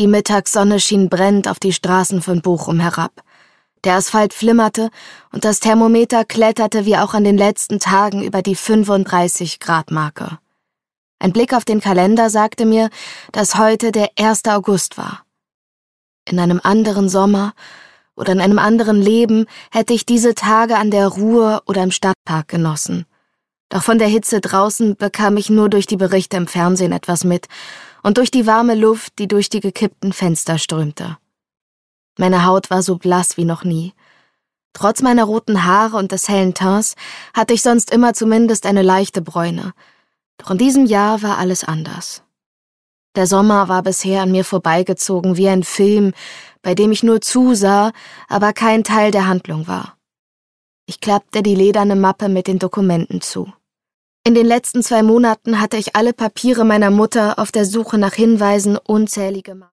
Die Mittagssonne schien brennend auf die Straßen von Bochum herab. Der Asphalt flimmerte und das Thermometer kletterte wie auch an den letzten Tagen über die 35-Grad-Marke. Ein Blick auf den Kalender sagte mir, dass heute der 1. August war. In einem anderen Sommer oder in einem anderen Leben hätte ich diese Tage an der Ruhr oder im Stadtpark genossen. Doch von der Hitze draußen bekam ich nur durch die Berichte im Fernsehen etwas mit und durch die warme Luft, die durch die gekippten Fenster strömte. Meine Haut war so blass wie noch nie. Trotz meiner roten Haare und des hellen Tints hatte ich sonst immer zumindest eine leichte Bräune. Doch in diesem Jahr war alles anders. Der Sommer war bisher an mir vorbeigezogen wie ein Film, bei dem ich nur zusah, aber kein Teil der Handlung war. Ich klappte die lederne Mappe mit den Dokumenten zu. In den letzten 2 Monaten hatte ich alle Papiere meiner Mutter auf der Suche nach Hinweisen unzählige Mal